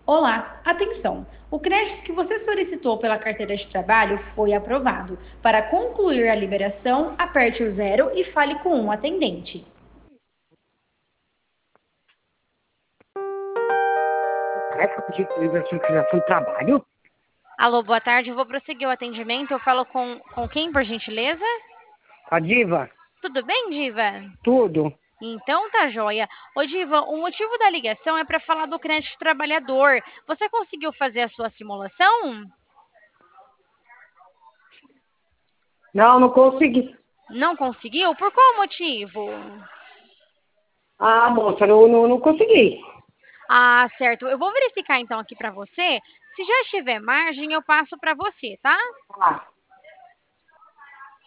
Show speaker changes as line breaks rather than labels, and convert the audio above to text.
Olá, atenção! O crédito que você solicitou pela carteira de trabalho foi aprovado. Para concluir a liberação, aperte o zero e fale com um atendente.
Parece que eu pedi liberação de trabalho.
Alô, boa tarde. Eu vou prosseguir o atendimento. Eu falo com quem, por gentileza?
A diva,
Tudo bem, Diva?
tudo.
Então tá joia. Ô, Diva, o motivo da ligação é para falar do crédito trabalhador. Você conseguiu fazer a sua simulação?
Não, não consegui.
Não conseguiu? Por qual motivo?
Ah, moça, não consegui.
Ah, certo. Eu vou verificar então aqui para você. Se já estiver margem, eu passo para você, tá?
Ah.